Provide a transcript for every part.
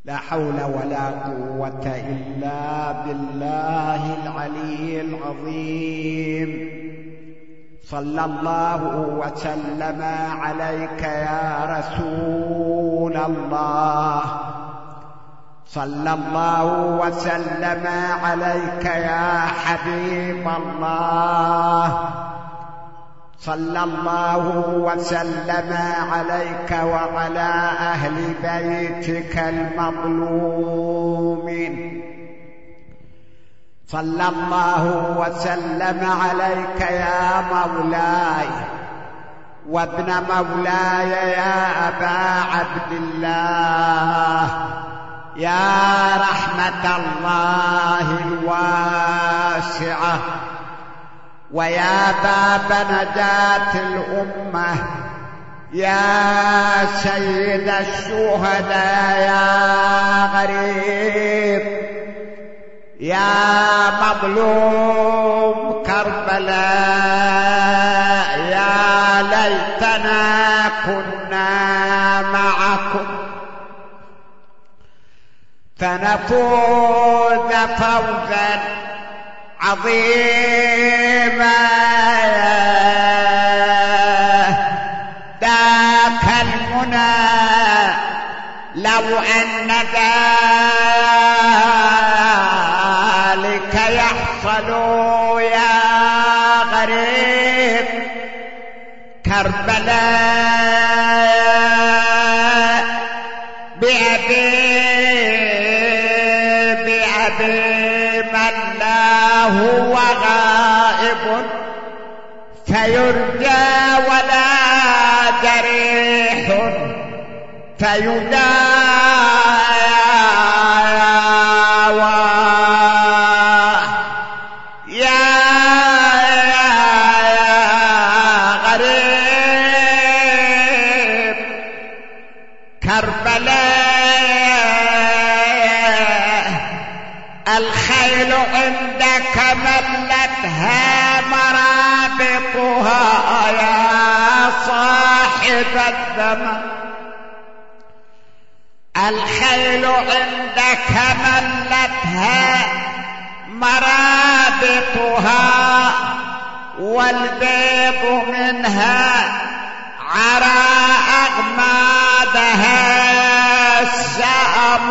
لا حول ولا قوة إلا بالله العلي العظيم. صلى الله وسلم عليك يا رسول الله، صلى الله وسلم عليك يا حبيب الله، صلى الله وسلم عليك وعلى أهل بيتك المظلومين. صلى الله وسلم عليك يا مولاي وابن مولاي يا أبا عبد الله، يا رحمة الله الواسعة، ويا باب نجاة الأمة، يا سيد الشهداء، يا غريب، يا مظلوم كربلاء، يا ليتنا كنا معكم فنفوز فوزا عظيما. ذاك المنى لو أن ذلك يحصل يا غريب. كربلاء بأبي من لا هو غائب فيرجى ولا جريح فيداوى. يا غريب كربلاء الخيل عندك ملتها مرابطها يا صاحب الزمان. الخيل عندك ملتها مرابطها والبيض منها عرى أغمادها السأم.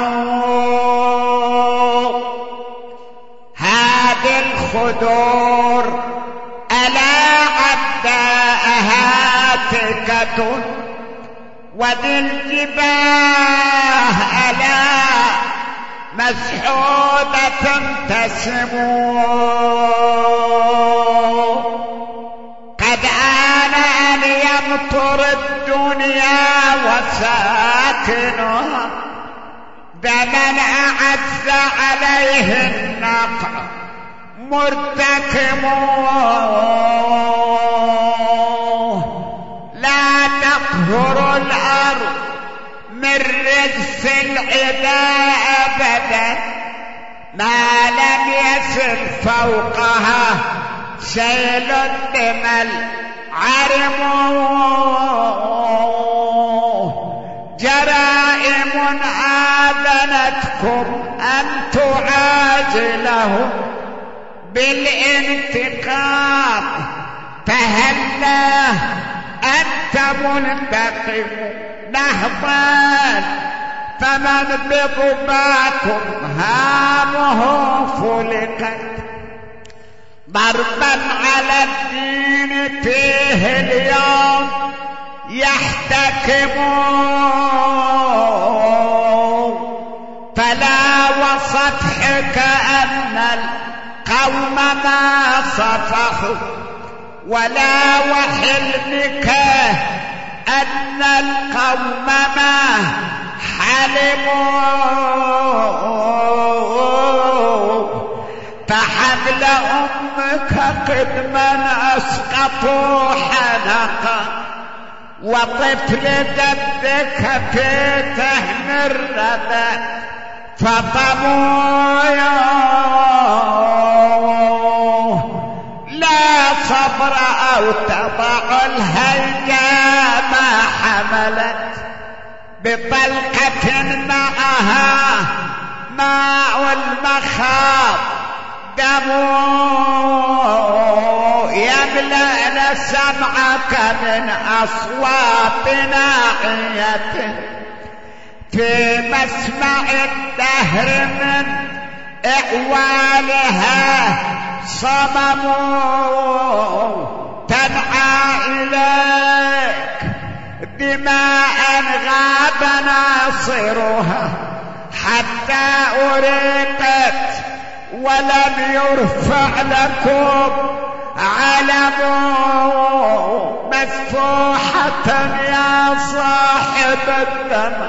هذه الخدور ألا عداءها تكة وذي الجباه ألا مسحودة تسمو. قد آن أن يمطر الدنيا وساكنها بمن أعز عليه النقع مرتكم. لا تقهر الأرض من رجس العداء أبدا ما لم يسل فوقها سيل الدمل عرم. جرائم آذنتكم أن تعاجلهم بالانتقام فهلا أنت منتقم نهضا فمن بضباكم هامه فلقت. ضربا على الدين فيه اليوم يحتكمون. فلا وصفحك أن القوم ما صفحوا ولا وحلمك أن القوم ما حلموا. فحمل أمك قدما أسقطوا حنقا وطفل دبك في تهم الردى فطموا. لا صبر أو تضع الهيجا ما حملت بطلقة معها ماء المخاض دمو يملأ سمعك من أصوات ناعية في مسمع الدهر من إعوالها صمم تنعى إليك دماء غاب ناصرها حتى أريقت ولم يرفع لكم علم مذفوحة يا صاحب الدم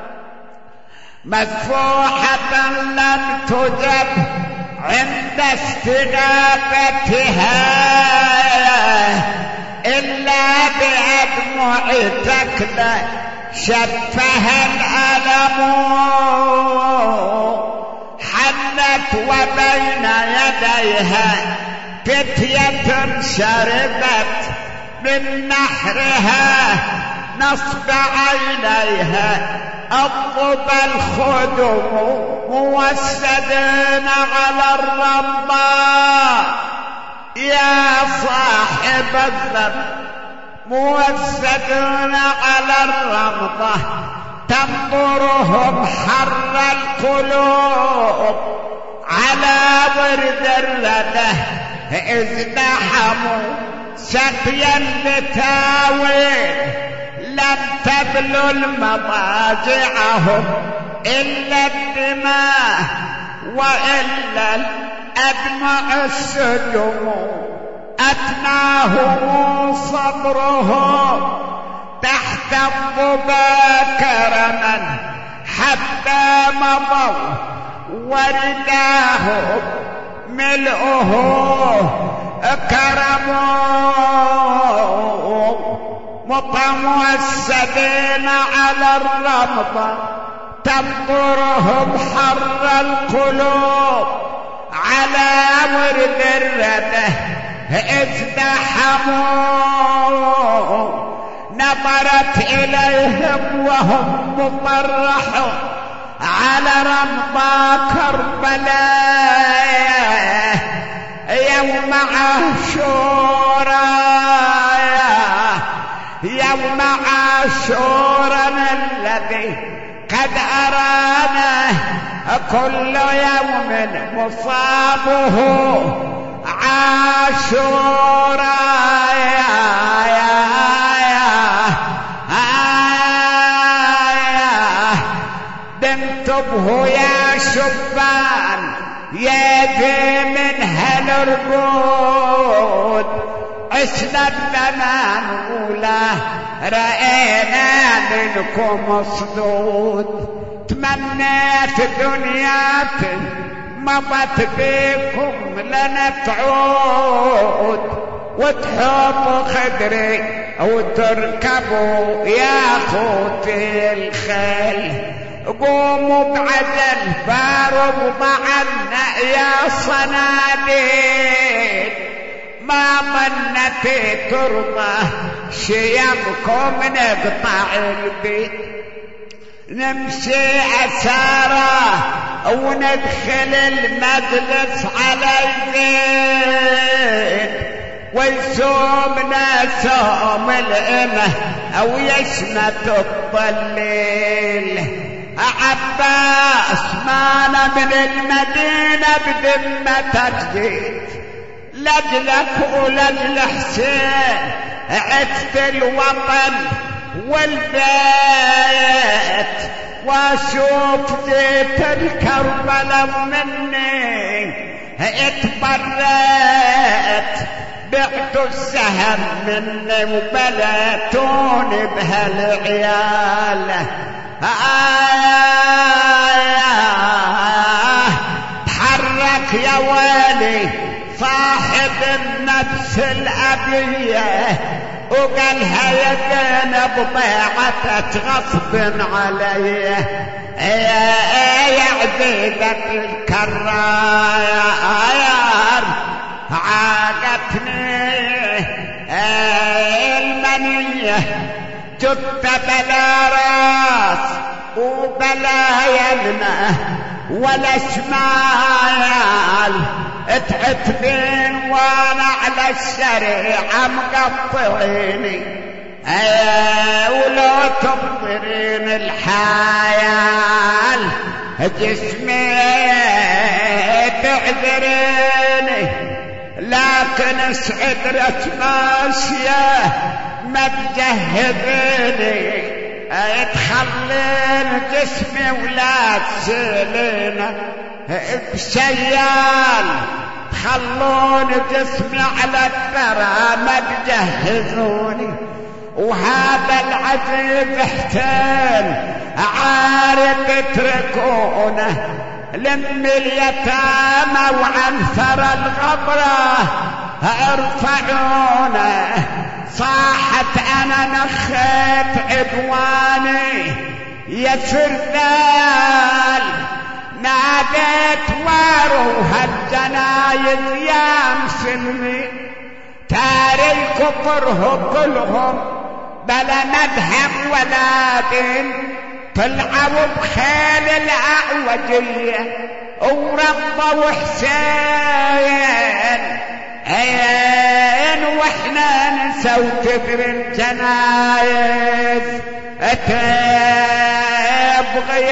مذفوحة لم تجب عند استغاثتها إلا بأدمع تكلى شفها الألم حنت وبين يديها فتية شربت من نحرها نصب عينيها الضب الخدم موسدين على الرمضاء يا صاحب الذنب موسدين على الرمضة تنظرهم حر القلوب على ورد الردى ازدحموا سقيا لتاويل لم تبلل مضاجعهم إلا الدماء وإلا الأدمع السجم أتناهم صبرهم تحت الضبا كرما حتى مضوا ورداهم ملؤه كرموا متموسدين على الرمضة تنظرهم حر القلوب على ورد الردى ازدحموا نظرت إليهم وهم مطرحون على رمضة كربلاء يوم عاشوراء يوم عاشوراء الذي قد أرانا كل يوم مصابه عاشوراء دمتبه يا شبان يا ذي منها الرقود عشنا الزمان ولا رأينا منكم صدود تمنيت دنيات مضت بكم لنا تعود وتحب خدري وتركبوا يا خوتي الخيل قوموا بعدل فاروا معنا يا صناديد ما ظنتي ترضى شيمكم نقطع البيت نمشي أسارة وندخل المجلس على الزين ويسومنا سوم الإمة أو يشمت الضليل عباس مانا من المدينة بذمتك جيت لجلك ولجل حسين عدت الوطن والبيت واشوف زيت الكربلاء مني اتبرت بعت السهم مني وبلتوني بهالعيال تحرك يا ويلي صاحب النفس الأبية وقالها يا زينب ضيعتك غصب علي يا عزيزة الكرار عاقتني المنية جبت بلا راس وبلا يمنى ولا شمال تعتبين وانا على الشريعة مقطعيني ولو تبطرين الحيال جسمي تعذريني لكن سعدرت ماشية ما تجهبيني تخلين جسمي ولا تسيلين بشيال تخلون جسمي على الثرى ما تجهزوني وهذا العجيب احتال عارف اتركونه لم اليتامى وعن ثرى الغبرة ارفعونه صاحت انا نخيت عدواني يا سردال ناديت واروها الجنايد يا مسلمي تاري كفره كلهم بلا مذهب ولا دين طلعوا بخيل الأعوجية وربوا حسين واحنا نسوا كبر الجنايز تبغي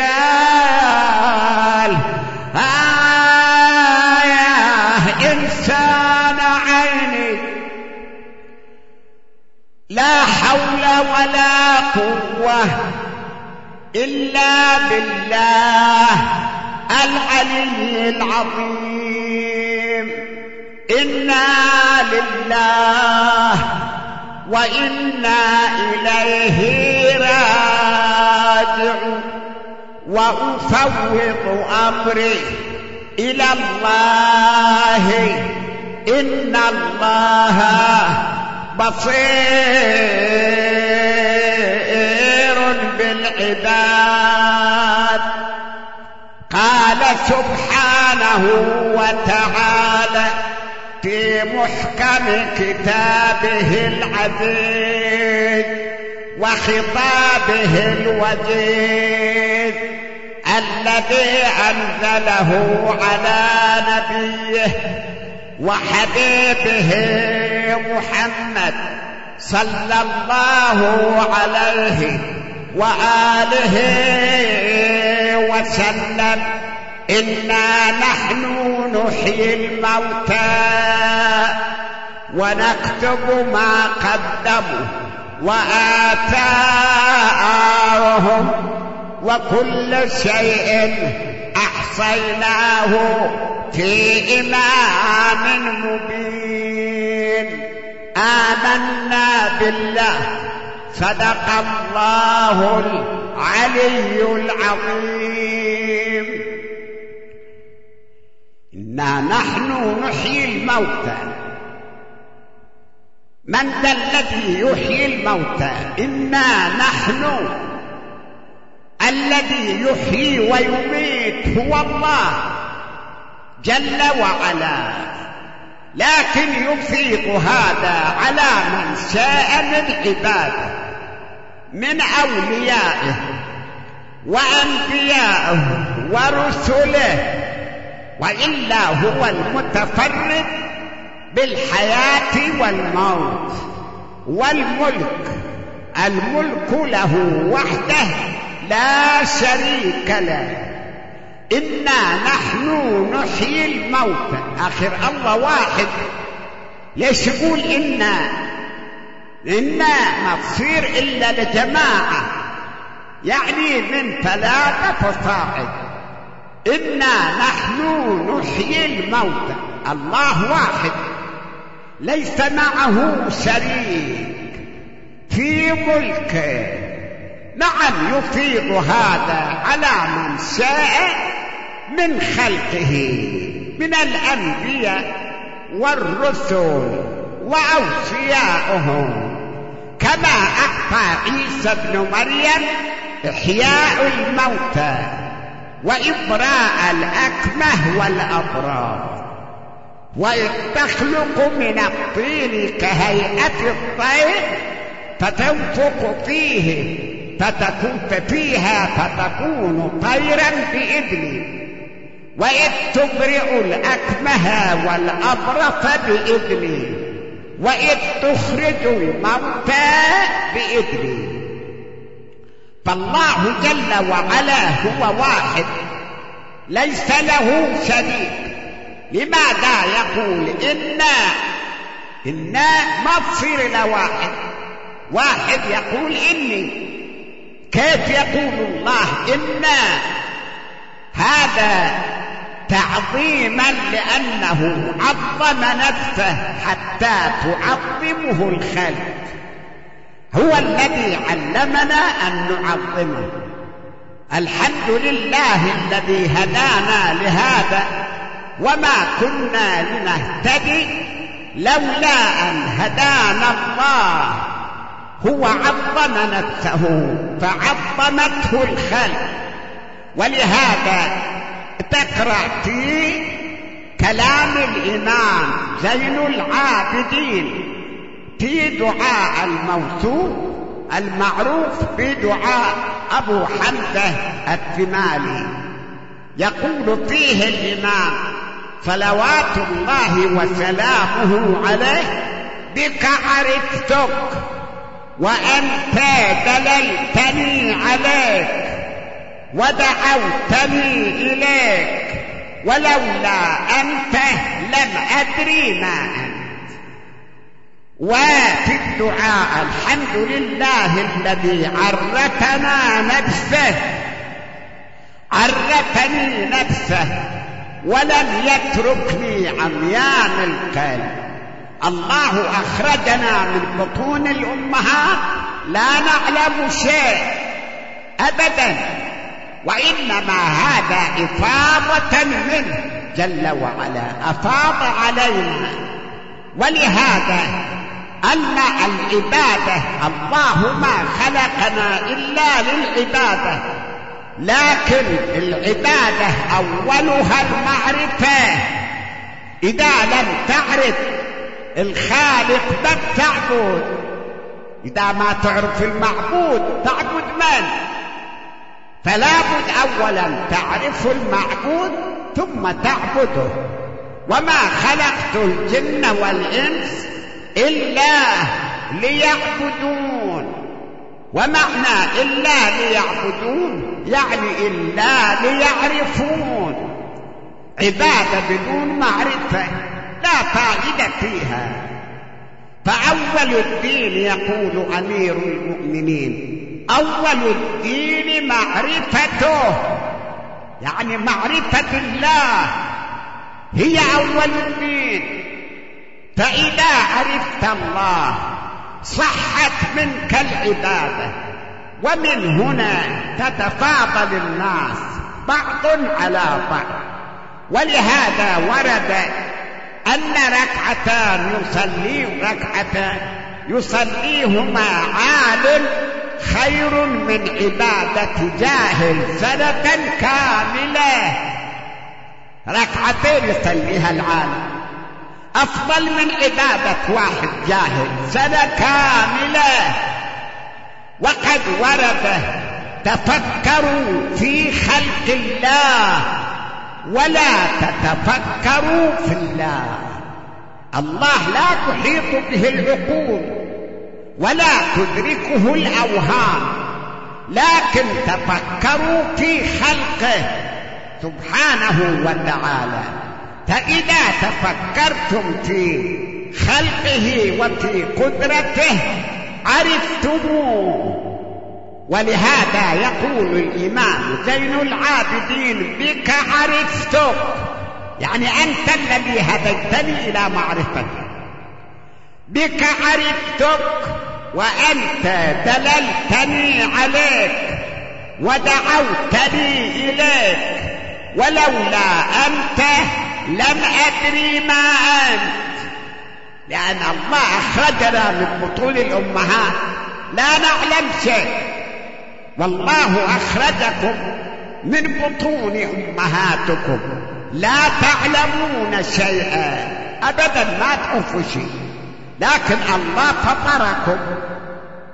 رجال إنسان عيني لا حول ولا قوة إلا بالله العلي العظيم إنا لله وإنا إليه راجعون وأفوض أمري إلى الله إن الله بصير بالعباد قال سبحانه وتعالى في محكم كتابه العزيز وخطابه الوجيز الذي أنزله على نبيه وحبيبه محمد صلى الله عليه وآله وسلم إنا نحن نحيي الموتى ونكتب ما قدموا وآثارهم وكل شيء أحصيناه في إمام مبين آمنا بالله صدق الله العلي العظيم إنا نحن نحيي الموتى من ذا الذي يحيي الموتى إنا نحن الذي يحيي ويميت هو الله جل وعلا لكن يفيض هذا على من شاء من عباده من أوليائه وأنبيائه ورسله وإلا هو المتفرد بالحياة والموت والملك الملك له وحده لا شريك له إنا نحن نحيي الموتى آخر الله واحد ليش يقول إنا ما تصير إلا لجماعة يعني من 3 فصاعد إنا نحن نحيي الموتى الله واحد ليس معه شريك في ملكه نعم يفيض هذا على من شاء من خلقه من الأنبياء والرسل وأوصياؤهم كما أعطى عيسى ابن مريم إحياء الموتى وإبراء الأكمه والأبرار وإذ تخلق من الطين كهيئة الطير فتنفخ فيه فيها فتكون طيرا بإذني، وإذ تبرئ الأكمه والأبرص بإذني، وإذ تخرج الموتى بإذني. فالله جل وعلا هو واحد ليس له شريك. لماذا يقول إنا ما تصير لواحد؟ واحد يقول إني، كيف يقول الله إنا؟ هذا تعظيما لأنه عظم نفسه حتى تعظمه الخلق. هو الذي علمنا أن نعظمه. الحمد لله الذي هدانا لهذا، وما كنا لنهتدي لولا أن هدانا الله. هو عظم نفسه فعظمته الخلق. ولهذا تقرأ في كلام الإمام زين العابدين في دعاء الموسوف المعروف بدعاء أبو حمزة الثمالي، يقول فيه الإمام صلوات الله وسلامه عليه: بك عرفتك وأنت دللتني عليك ودعوتني إليك، ولولا أنت لم أدري ما أنت. وفي الدعاء: الحمد لله الذي عرفني نفسه ولم يتركني عميان القلب. الله أخرجنا من بطون الأمهات لا نعلم شيء أبدا، وإنما هذا إفاضة منه جل وعلا، أفاض علينا. ولهذا أن العبادة، الله ما خلقنا إلا للعبادة، لكن العبادة أولها المعرفة. إذا لم تعرف الخالق ما تعبد. إذا ما تعرف المعبود تعبد من؟ فلا بد أولا تعرف المعبود ثم تعبده. وما خلقت الجن والإنس إلا ليعبدون. ومعنى إلا ليعبدون يعني إلا ليعرفون. عبادة بدون معرفة لا فائدة فيها. فأول الدين، يقول أمير المؤمنين: أول الدين معرفته، يعني معرفة الله هي أول الدين. فإذا عرفت الله صحت منك العبادة. ومن هنا تتفاضل الناس بعض على بعض. ولهذا ورد أن ركعتان يصليهما عالم خير من عبادة جاهل سنة كاملة. ركعتين يصليها العالم أفضل من عبادة واحد جاهل سنة كاملة. وقد ورد: تفكروا في خلق الله ولا تتفكروا في الله. الله لا تحيط به العقول ولا تدركه الأوهام، لكن تفكروا في خلقه سبحانه وتعالى. فإذا تفكرتم في خلقه وفي قدرته عرفتموه. ولهذا يقول الإمام زين العابدين: بك عرفتك، يعني أنت الذي هديتني إلى معرفتك. بك عرفتك وأنت دللتني عليك ودعوتني إليك، ولولا أنت لم أدري ما أنت. لأن الله أخرجنا من بطون الأمهات لا نعلم شيء، والله أخرجكم من بطون أمهاتكم لا تعلمون شيئا أبدا، ما تعرفوا شيء، لكن الله فطركم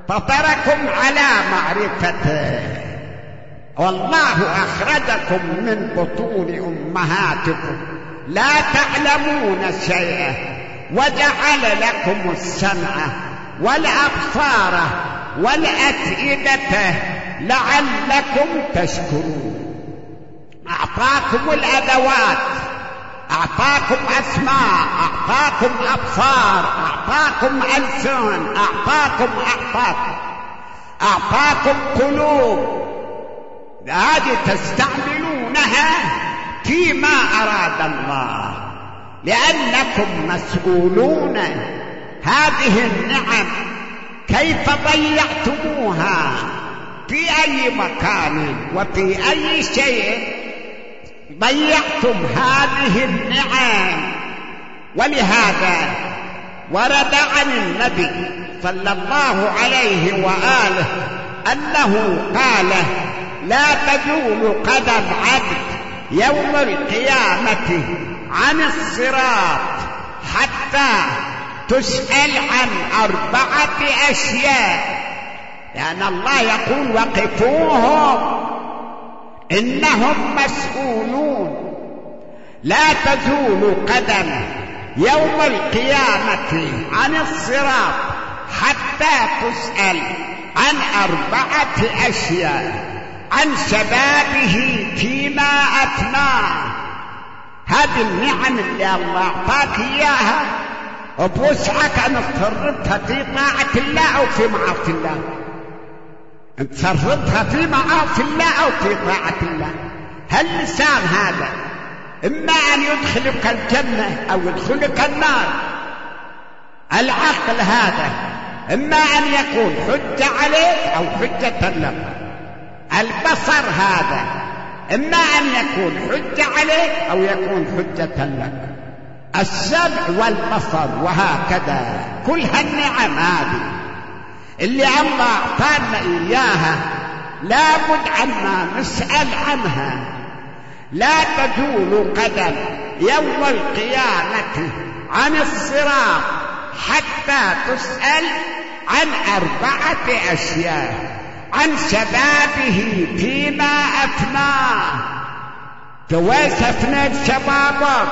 فطركم على معرفته. والله أخرجكم من بطون أمهاتكم لا تعلمون شيئا وجعل لكم السمع والأبصار والأفئدة لعلكم تشكرون. أعطاكم الأدوات، أعطاكم أسماء، أعطاكم أبصار، أعطاكم ألسن، أعطاكم قلوب، هذه تستعملونها فيما أراد الله، لأنكم مسؤولون. هذه النعم كيف ضيعتموها في أي مكان وفي أي شيء ضيعتم هذه النعم. ولهذا ورد عن النبي صلى الله عليه وآله أنه قال: لا تزول قدم عبد يوم القيامة عن الصراط حتى تسأل عن 4 أشياء، لأن الله يقول: وقفوهم إنهم مسؤولون. لا تزول قدم يوم القيامة عن الصراط حتى تسأل عن 4 أشياء: عن شبابه فيما أفناه. هذه النعم اللي الله أعطاك إياها بوسعك أن تصرفها في طاعة الله أو في معاصي الله. أن تصرفها في معاصي الله أو في طاعة الله. هاللسان هذا إما أن يدخلك الجنة أو يدخلك النار. العقل هذا إما أن يكون حجة عليك أو حجة لك. البصر هذا إما أن يكون حجة عليك أو يكون حجة لك. السمع والبصر وهكذا. كل هالنعم هذه اللي الله أعطانا إياها لابد أن نسأل عنها. لا تزول قدم يوم القيامة عن الصراط حتى تسأل عن 4 أشياء: عن شبابه فيما أفناه. جواز أفناء شبابك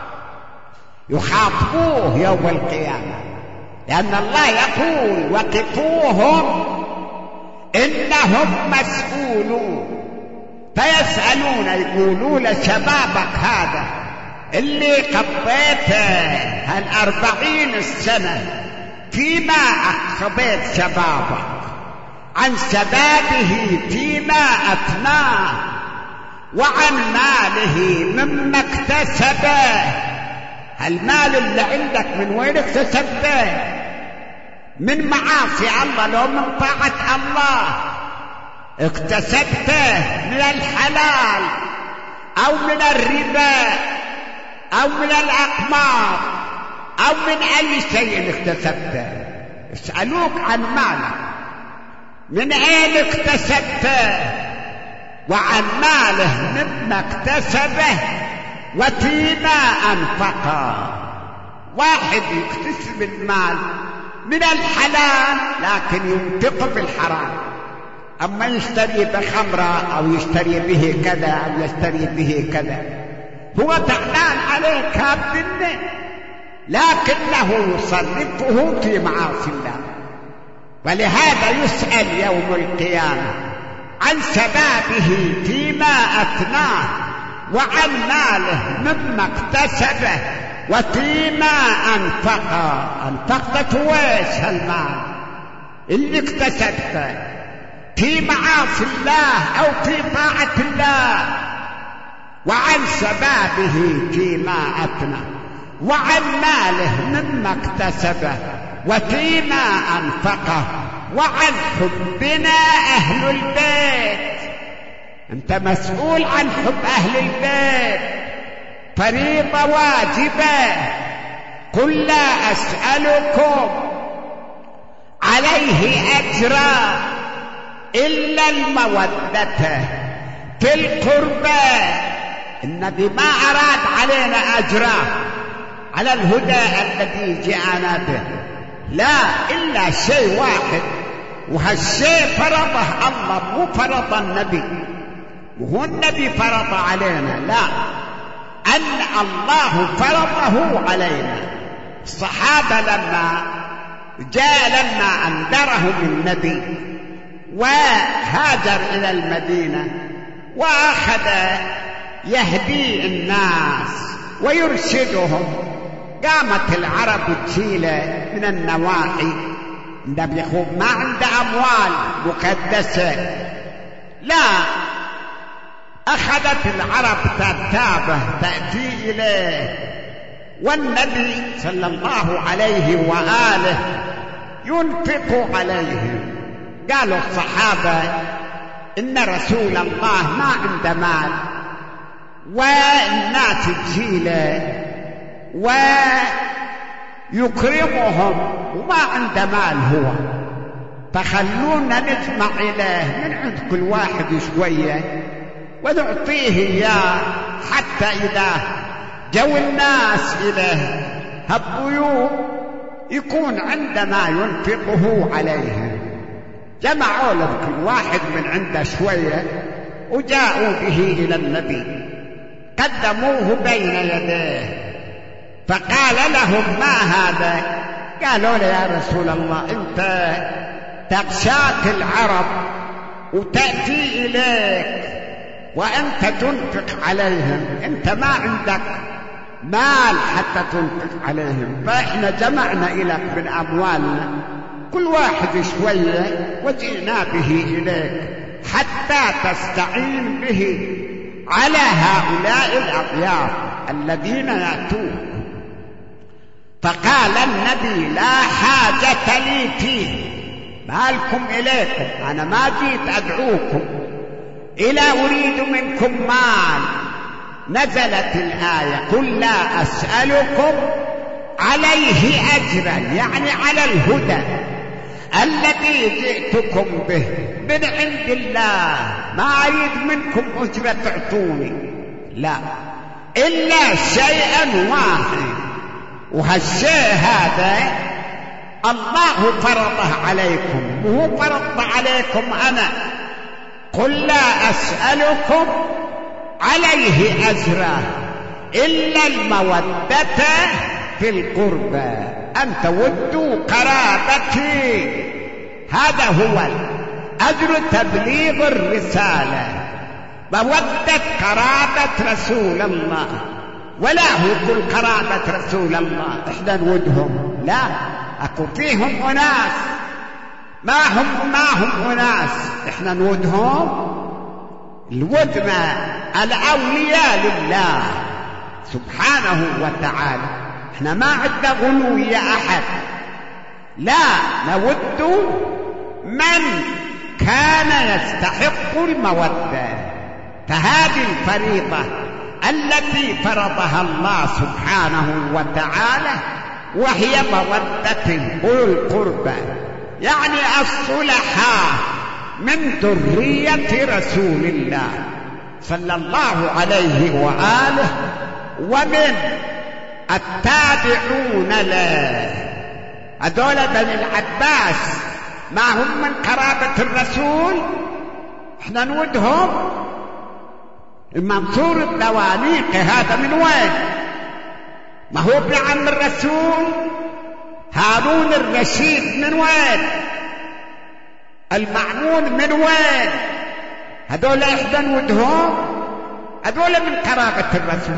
يخاطبوه يوم القيامة، لأن الله يقول: وقفوهم إنهم مسؤولون. فيسألون، يقولون شبابك هذا اللي قضيته 40 سنة فيما أقضيت شبابك، عن شبابه فيما أفناه، وعن ماله مما اكتسبه. المال اللي عندك من وين اكتسبته؟ من معاصي الله لو من طاعة الله. اكتسبته من الحلال أو من الربا أو من الأقمار أو من أي شيء اكتسبته. يسألوك عن مالك، من أين اكتسبته، وعن ماله مما اكتسبه وفيما أنفقه. واحد يكتسب المال من الحلال لكن ينفق بالحرام، أما يشتري بخمرة أو يشتري به كذا أو يشتري به كذا هو تعلان عليه كابدنه، لكنه يصرفه في معاصي الله. ولهذا يسأل يوم القيامة عن شبابه فيما أفناه، وعن ماله مما اكتسبه وفيما أنفقه. أنفقت ويش المال اللي اكتسبته في معاصي الله أو في طاعة الله. وعن شبابه فيما أفناه، وعن ماله مما اكتسبه وفيما أنفقه، وعن حبنا أهل البيت. أنت مسؤول عن حب أهل البيت، فريضة واجبة. قل لا أسألكم عليه أجرا إلا المودة في القربى. النبي ما أراد علينا أجرا على الهدى الذي جاءنا به، لا، إلا شيء واحد: وهالشيء فرضه الله، مو فرض النبي، وهو النبي فرض علينا، لا، أن الله فرضه علينا. الصحابة لما أنذرهم النبي وهاجر إلى المدينة وأخذ يهدي الناس ويرشدهم، قامت العرب تشيله من النواحي. النبي ما عنده أموال مقدسة، لا، أخذت العرب تتابه تأتي إليه، والنبي صلى الله عليه وآله ينفق عليهم. قالوا الصحابة إن رسول الله ما عنده مال والناس تجيله ويكرمهم وما عنده مال هو، فخلونا نجمع إليه من عند كل واحد شوية ونعطيه إياه، حتى إذا جو الناس إليه هالضيوف يكون عندما ينفقه عليهم. جمعوا له كل واحد من عنده شوية وجاءوا به إلى النبي، قدموه بين يديه، فقال لهم ما هذا؟ قالوا له يا رسول الله أنت تغشاك العرب وتأتي إليك وأنت تنفق عليهم، أنت ما عندك مال حتى تنفق عليهم، فإحنا جمعنا إليك من أموالنا كل واحد شوية وجئنا به إليك حتى تستعين به على هؤلاء الأضياف الذين يأتون. فقال النبي لا حاجة لي فيه، ما لكم إليكم، أنا ما جيت أدعوكم إلا أريد منكم مال. نزلت الآية قل لا أسألكم عليه أجرا، يعني على الهدى الذي جئتكم به من عند الله، ما أريد منكم أجرة تعطوني، لا، إلا شيئا واحد، وهالشيء هذا الله فرضه عليكم، وهو فرض عليكم أنا. قل لا أسألكم عليه أجرا إلا المودة في القربى، أن تودوا قرابتي، هذا هو أجر تبليغ الرسالة، مودة قرابة رسول الله. ولا هو كل قرابة رسول الله إحنا نودهم، لا، أكو فيهم أناس ما هم أناس إحنا نودهم. الود ما الأولياء لله سبحانه وتعالى، إحنا ما عندنا غلو أحد، لا، نود من كان يستحق المودة. فهذه الفريضة التي فرضها الله سبحانه وتعالى وهي مودة أولي القربى، يعني الصلحاء من ذرية رسول الله صلى الله عليه وآله ومن التابعون له. هذول بني العباس ما هم من قرابة الرسول، احنا نودهم. منصور الدوانيق هذا من وين؟ ما هو ابن عم الرسول. هارون الرشيد من وين؟ المأمون من وين؟ هذول احنا نودهم، هذول من قرابة الرسول.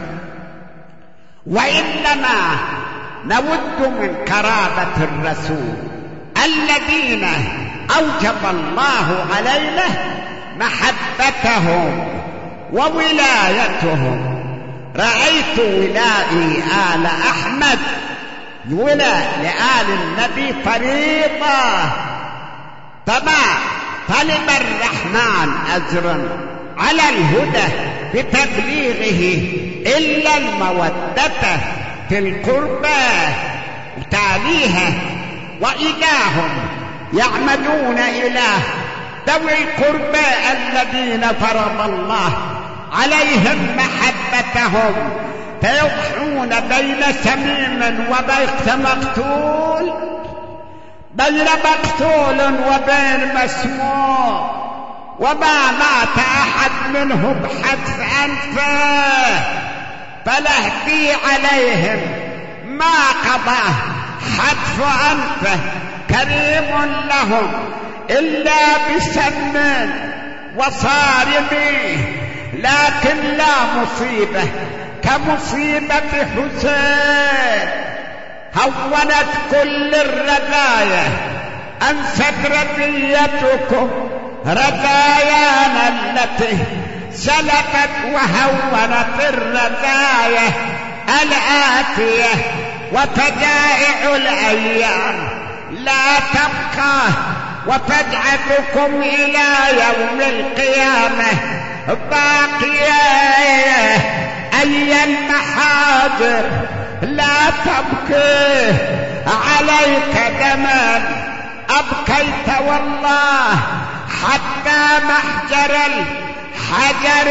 وإنما نود من قرابة الرسول الذين أوجب الله علينا محبتهم وولايتهم. رأيت ولائي آل أحمد، ولاء لآل النبي فريضة، فما طلب الرحمن أجرا على الهدى بتبليغه إلا المودة في القربى وتاليها. وإذا هم يعملون إلى ذوي القربى الذين فرض الله عليهم محبتهم فيضحون بين سميم وبيت مقتول بين مقتول وبين مسموم، وما مات أحد منهم بحتف أنفه، فلهدي عليهم ما قضاه حتف أنفه كريم لهم إلا بسم وصارميه، لكن لا مصيبة كمصيبة حسين هونت كل الرذايا، أنست رذيتكم رذايانا التي سلفت وهونت الرذايا الآتية، وفجائع الأيام لا تبقى وتجعلكم إلى يوم القيامة باقية. أي المحاضر لا تبكي عليك دما أبكيت والله حتى محجر الحجر،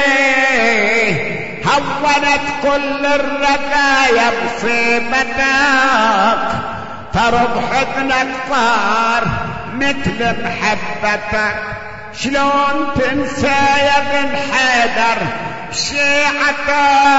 هونت كل الرذايا مصيبتك، فرب حضنك صار مثل محبتك. شلون تنسى يا بن حيدر شيعتك،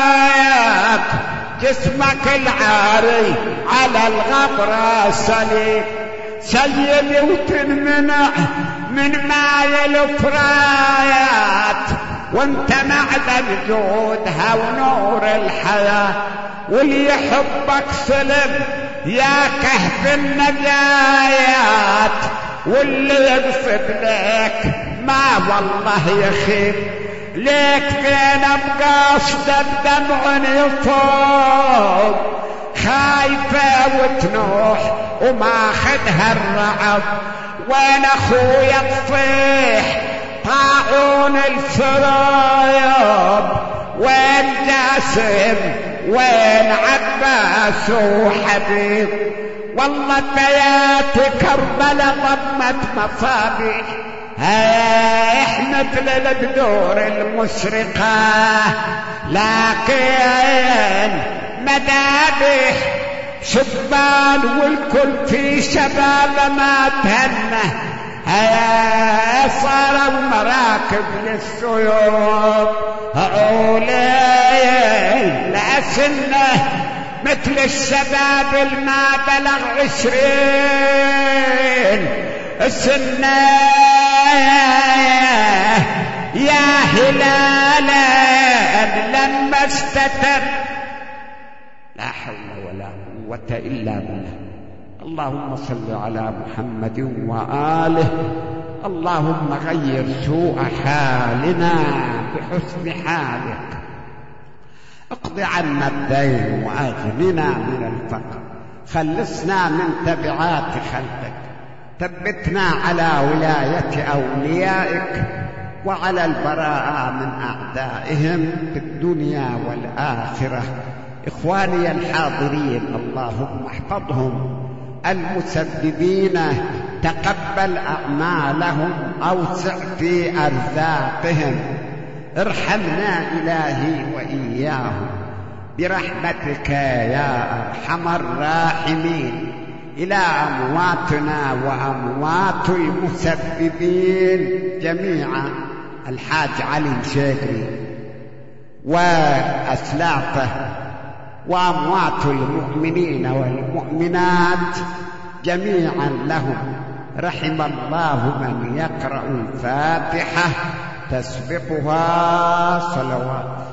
جسمك العاري على الغبرة صليب، سيدي وتنمنع من ماي الفرايات، وانت معدن جودها ونور الحياة، واللي يحبك سلم يا كهف النجايات، واللي يقصد لك ما والله يخيب ليك زينب قاصدة الدمع يفوق، خايفة وتنوح وما خدها الرعب، وين اخويا تصيح طاعون السرايب، وين جاسم وين عباس وحبيب، والله بيات كربلاء ضمت مصابيح، مثل البدور المشرقة، لكن مذابح شبان والكل في شباب ما تهنه، صاروا مراكب للسيوف عولين لأسنه، مثل الشباب الما بلغ 20 السنة، يا هلالا لما استتر. لا حول ولا قوة إلا بالله. اللهم صل على محمد وآله. اللهم غير سوء حالنا بحسن حالك، اقض عنا الدين وأغننا من الفقر، خلصنا من تبعات خلقك، ثبتنا على ولاية أوليائك وعلى البراءة من أعدائهم في الدنيا والآخرة. إخواني الحاضرين اللهم احفظهم، المسببين تقبل أعمالهم، أوسع في أرزاقهم، ارحمنا إلهي وإياهم برحمتك يا أرحم الراحمين. إلى أمواتنا وأموات المسببين جميعا، الحاج علي الشيخري وأسلافه، وأموات المؤمنين والمؤمنات جميعا لهم، رحم الله من يقرأ الفاتحة تسبقها صلوات.